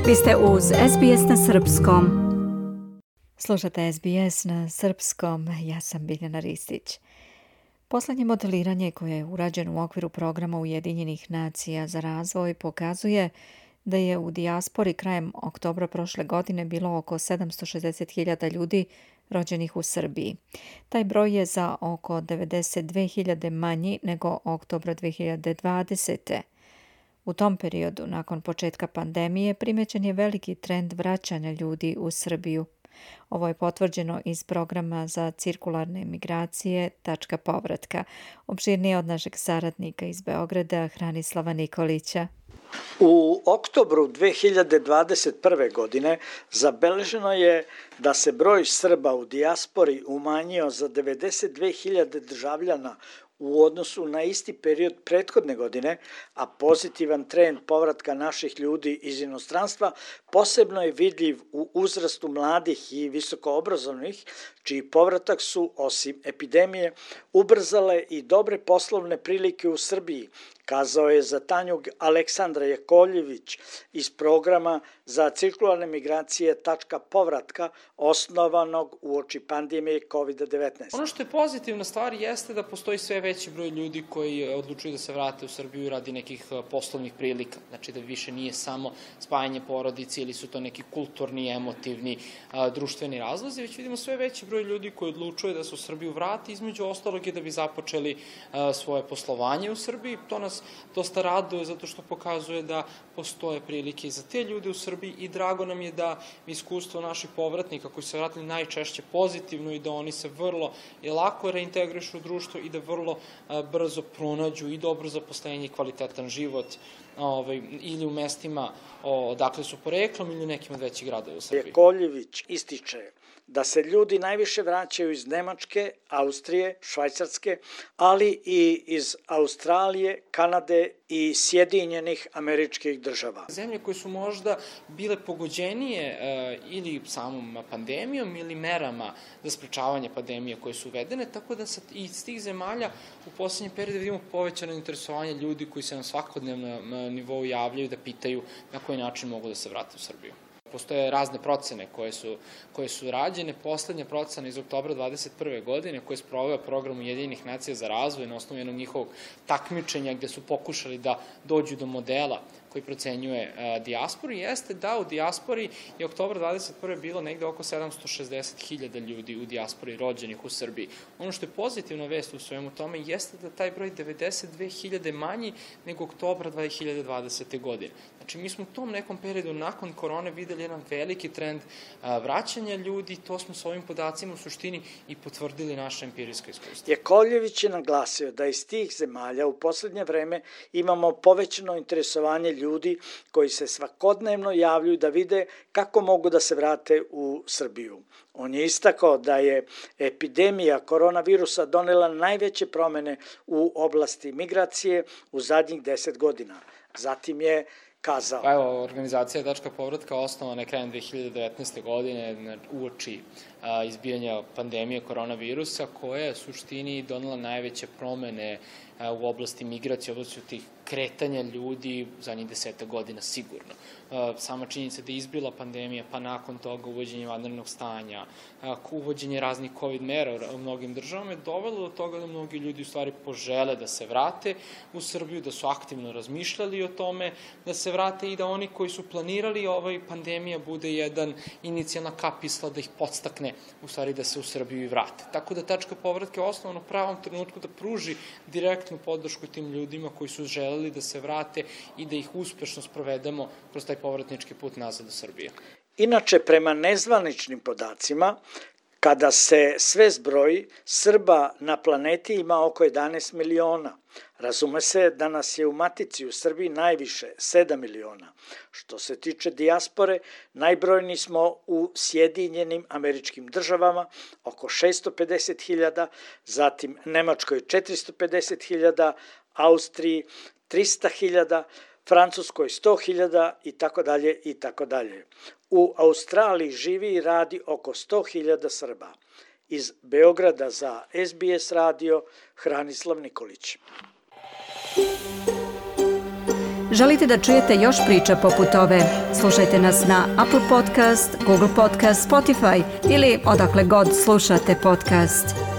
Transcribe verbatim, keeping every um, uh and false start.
Vi ste uz S B S na srpskom. Slušate S B S na srpskom, ja sam Biljana Ristić. Poslednje modeliranje koje je urađeno u okviru programa Ujedinjenih nacija za razvoj pokazuje da je u dijaspori krajem oktobra prošle godine bilo oko sedamsto šezdeset hiljada ljudi rođenih u Srbiji. Taj broj je za oko devedeset dve hiljade manji nego oktobra dve hiljade dvadesete. U tom periodu, nakon početka pandemije, primećen je veliki trend vraćanja ljudi u Srbiju. Ovo je potvrđeno iz programa za cirkularne migracije Tačka povratka. Opširnije od našeg saradnika iz Beograda, Hranislava Nikolića. U oktobru dve hiljade dvadeset prve. godine zabeleženo je da se broj Srba u dijaspori umanjio za devedeset dve hiljade državljana u odnosu na isti period prethodne godine, a pozitivan trend povratka naših ljudi iz inostranstva posebno je vidljiv u uzrastu mladih i visokoobrazovnih, čiji povratak su, osim epidemije, ubrzale i dobre poslovne prilike u Srbiji, kazao je za Tanju Aleksandra Jakovljević iz programa za cirkularne migracije Tačka povratka, osnovanog uoči pandemije kovid devetnaest. Ono što je pozitivna stvar jeste da postoji sve veći broj ljudi koji odlučuju da se vrate u Srbiju radi nekih poslovnih prilika. Znači da više nije samo spajanje porodice ili su to neki kulturni, emotivni, društveni razlozi, već vidimo sve veći broj ljudi koji odlučuje da se u Srbiju vrati, između ostalog je da bi započeli svoje poslovanje u Srbiji. To nas dosta raduje zato što pokazuje da postoje prilike i za te ljude u Srbiji i drago nam je da iskustvo naših povratnika koji se vratili najčešće pozitivno i da oni se vrlo i lako reintegrišu u društvo i da vrlo brzo pronađu i dobro zaposlenje i kvalitetan život ovaj, ili u mestima odakle su poreklom ili u nekim od većih gradova u Srbiji. Jakovljević ističe da se ljudi najviše vraćaju iz Nemačke, Austrije, Švajcarske, ali i iz Australije, Kanade i Sjedinjenih Američkih Država. Zemlje koje su možda bile pogođenije e, ili samom pandemijom ili merama za sprečavanje pandemije koje su uvedene, tako da sad iz tih zemalja u poslednjem periodu vidimo povećano interesovanje ljudi koji se na svakodnevnom nivou javljaju da pitaju na koji način mogu da se vrate u Srbiju. Postoje razne procene koje su, koje su rađene. Poslednja procena iz oktobra dvadeset prve. godine koje je sproveo program Ujedinjenih nacija za razvoj na osnovu jednog njihovog takmičenja gde su pokušali da dođu do modela koji procenjuje a, dijasporu, jeste da u dijaspori je oktobra dvadeset prve. bilo negde oko sedamsto šezdeset hiljada ljudi u dijaspori rođenih u Srbiji. Ono što je pozitivna vest u svemu tome jeste da taj broj devedeset dve hiljade manji nego oktobra dve hiljade dvadesete. godine. Znači, mi smo u tom nekom periodu nakon korone videli jedan veliki trend a, vraćanja ljudi, to smo s ovim podacima u suštini i potvrdili naše empirijsko iskustvo. Jakovljević je naglasio da iz tih zemalja u poslednje vreme imamo povećano interesovanje ljudi koji se svakodnevno javljaju da vide kako mogu da se vrate u Srbiju. On je istakao da je epidemija koronavirusa donela najveće promene u oblasti migracije u zadnjih deset godina. Zatim je kazao. Pa evo, organizacija Tačka povratka osnovana je krajem dve hiljade devetnaeste. godine uoči a, izbijanja pandemije koronavirusa koja je u suštini donela najveće promene a, u oblasti migracije, u oblasti tih kretanja ljudi zadnjih deseta godina sigurno. Sama činjenica da je izbila pandemija, pa nakon toga uvođenje vanrednog stanja, uvođenje raznih COVID mera u mnogim državama je dovelo do toga da mnogi ljudi u stvari požele da se vrate u Srbiju, da su aktivno razmišljali o tome, da se vrate i da oni koji su planirali ovaj pandemija bude jedan inicijalna kapisla da ih podstakne u stvari da se u Srbiju i vrate. Tako da Tačka povratka je osnovno u pravom trenutku da pruži direktnu podršku tim ljudima koji su želeli da se vrate i da ih uspešno sprovedemo kroz taj povratnički put nazad u Srbiju. Inače, prema nezvaničnim podacima, kada se sve zbroji, Srba na planeti ima oko jedanaest miliona. Razume se da nas je u matici u Srbiji najviše, sedam miliona. Što se tiče dijaspore, najbrojniji smo u Sjedinjenim Američkim Državama, oko šesto pedeset hiljada, zatim Nemačkoj četiristo pedeset hiljada, Austriji trista hiljada, Francuskoj sto hiljada i tako dalje i tako dalje. U Australiji živi i radi oko sto hiljada Srba. Iz Beograda za S B S radio Hranislav Nikolić. Želite da čujete još priča poput ove? Slušajte nas na Apple Podcast, Google Podcast, Spotify ili odakle god slušate podcast.